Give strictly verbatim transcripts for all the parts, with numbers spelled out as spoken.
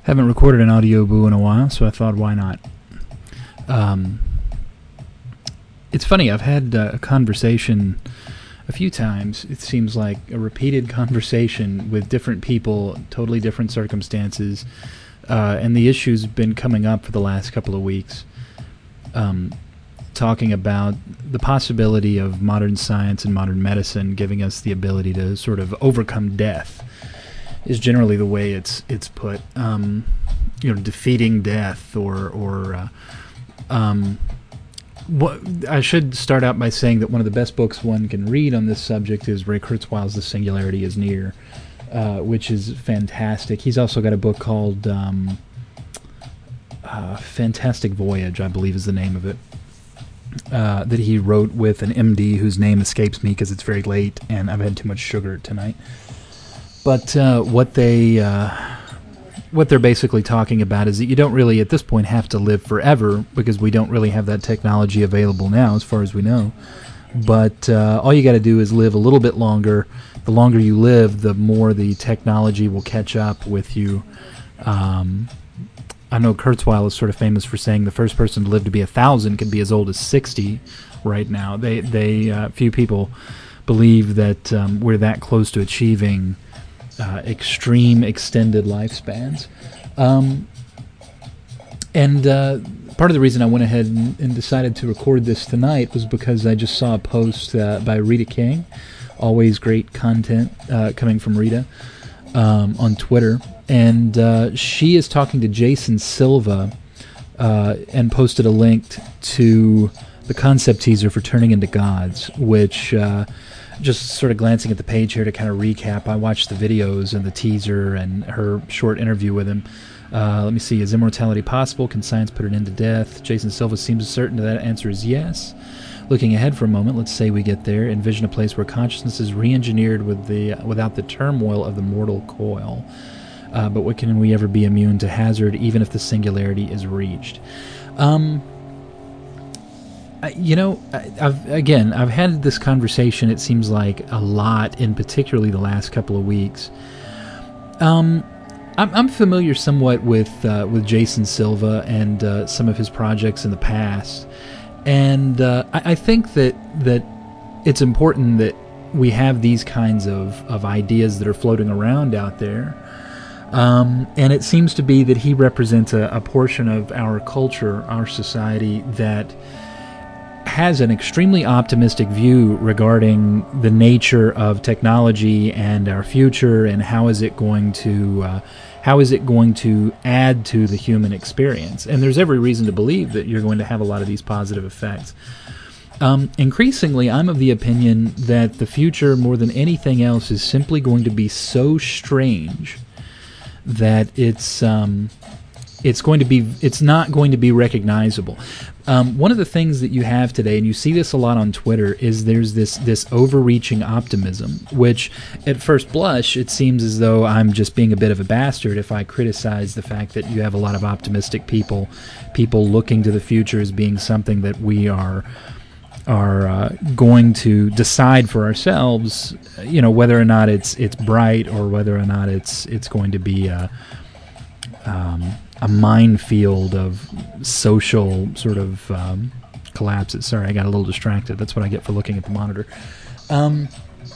Haven't recorded an audio boo in a while, so I thought, why not? Um, it's funny, I've had uh, a conversation a few times, it seems like a repeated conversation with different people, totally different circumstances, uh, and the issue's been coming up for the last couple of weeks, um, talking about the possibility of modern science and modern medicine giving us the ability to sort of overcome death. Is generally the way it's it's put, um, you know, defeating death, or or uh, um, what I should start out by saying that one of the best books one can read on this subject is Ray Kurzweil's "The Singularity Is Near," uh, which is fantastic. He's also got a book called um, uh, "Fantastic Voyage," I believe is the name of it, uh, that he wrote with an M D whose name escapes me because it's very late and I've had too much sugar tonight. But uh, what they uh, what they're basically talking about is that you don't really, at this point, have to live forever because we don't really have that technology available now, as far as we know. But uh, all you got to do is live a little bit longer. The longer you live, the more the technology will catch up with you. Um, I know Kurzweil is sort of famous for saying the first person to live to be a thousand could be as old as sixty right now. They they uh, few people believe that um, we're that close to achieving Uh, extreme extended lifespans. Um, and uh, part of the reason I went ahead and, and decided to record this tonight was because I just saw a post uh, by Rita King, always great content uh, coming from Rita, um, on Twitter. And uh, she is talking to Jason Silva uh, and posted a link to the concept teaser for Turning into Gods, which... Uh, just sort of glancing at the page here to kind of recap, I watched the videos and the teaser and her short interview with him. Uh, let me see. Is immortality possible? Can science put an end to death? Jason Silva seems certain that answer is yes. Looking ahead for a moment, let's say we get there. Envision a place where consciousness is re-engineered with the, without the turmoil of the mortal coil. Uh, but what can we ever be immune to hazard, even if the singularity is reached? Um... You know, I've, again, I've had this conversation, it seems like, a lot, in particularly the last couple of weeks. Um, I'm, I'm familiar somewhat with uh, with Jason Silva and uh, some of his projects in the past, and uh, I, I think that that it's important that we have these kinds of, of ideas that are floating around out there. Um, and it seems to be that he represents a, a portion of our culture, our society, that has an extremely optimistic view regarding the nature of technology and our future, and how is it going to uh, how is it going to add to the human experience. And there's every reason to believe that you're going to have a lot of these positive effects. Um, increasingly, I'm of the opinion that the future, more than anything else, is simply going to be so strange that it's um, it's going to be it's not going to be recognizable. Um, one of the things that you have today, and you see this a lot on Twitter, is there's this this overreaching optimism, which at first blush it seems as though I'm just being a bit of a bastard if I criticize the fact that you have a lot of optimistic people, people looking to the future as being something that we are are uh, going to decide for ourselves, you know, whether or not it's it's bright or whether or not it's it's going to be a, um, a minefield of social sort of um, collapses. Sorry, I got a little distracted. That's what I get for looking at the monitor. Um,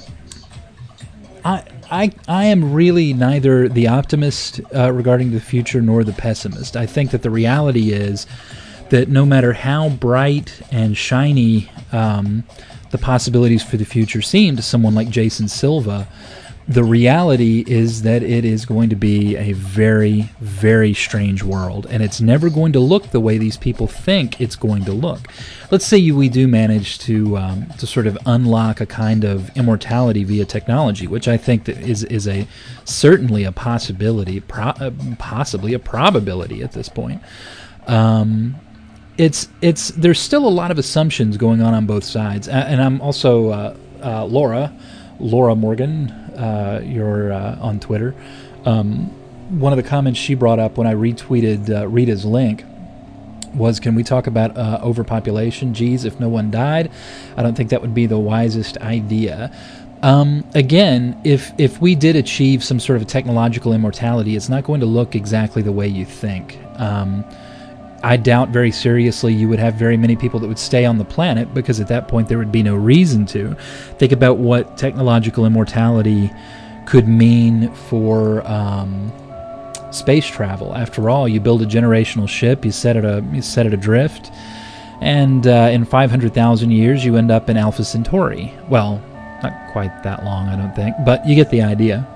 I I I am really neither the optimist uh, regarding the future nor the pessimist. I think that the reality is that no matter how bright and shiny um, the possibilities for the future seem to someone like Jason Silva, the reality is that it is going to be a very, very strange world, and it's never going to look the way these people think it's going to look. Let's say you, we do manage to um, to sort of unlock a kind of immortality via technology, which I think that is is a certainly a possibility, pro- uh, possibly a probability at this point. Um, It's it's there's still a lot of assumptions going on on both sides, and I'm also uh, uh, Laura, Laura Morgan. Uh, you're uh, on Twitter. Um, one of the comments she brought up when I retweeted uh, Rita's link was, "Can we talk about uh, overpopulation? Geez, if no one died, I don't think that would be the wisest idea." Um, again, if if we did achieve some sort of a technological immortality, it's not going to look exactly the way you think. Um, I doubt very seriously you would have very many people that would stay on the planet, because at that point there would be no reason to. Think about what technological immortality could mean for um, space travel. After all, you build a generational ship, you set it a you set it adrift, and uh, in five hundred thousand years you end up in Alpha Centauri. Well, not quite that long, I don't think, but you get the idea.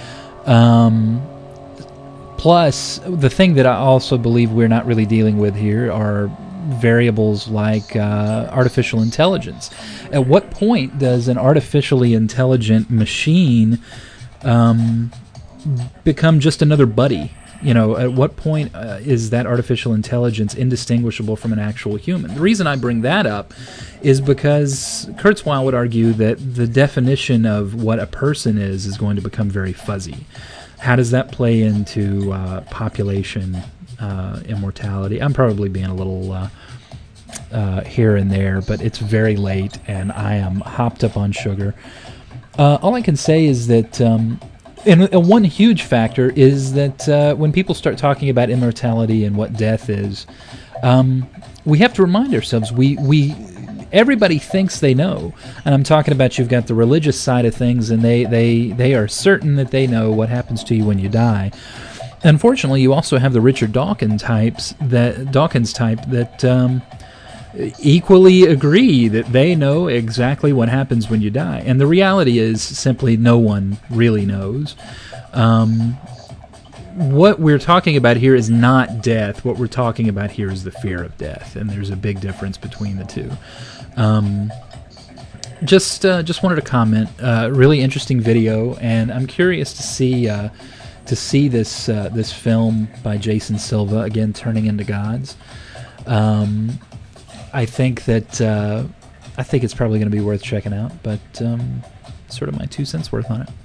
Um, plus, the thing that I also believe we're not really dealing with here are variables like uh, artificial intelligence. At what point does an artificially intelligent machine um, become just another buddy? You know, at what point uh, is that artificial intelligence indistinguishable from an actual human? The reason I bring that up is because Kurzweil would argue that the definition of what a person is is going to become very fuzzy. How does that play into uh, population uh, immortality? I'm probably being a little uh, uh, here and there, but it's very late and I am hopped up on sugar. Uh, all I can say is that... Um, And, and one huge factor is that uh, when people start talking about immortality and what death is, um, we have to remind ourselves, we, we everybody thinks they know. And I'm talking about, you've got the religious side of things, and they, they, they are certain that they know what happens to you when you die. Unfortunately, you also have the Richard Dawkins types that Dawkins type that um, equally agree that they know exactly what happens when you die. And the reality is simply no one really knows. Um, what we're talking about here is not death. What we're talking about here is the fear of death, and there's a big difference between the two. Um, just uh, just wanted to comment. Uh, really interesting video, and I'm curious to see uh, to see this uh, this film by Jason Silva, again, Turning into Gods. Um, I think that uh, I think it's probably going to be worth checking out, but um, sort of my two cents worth on it.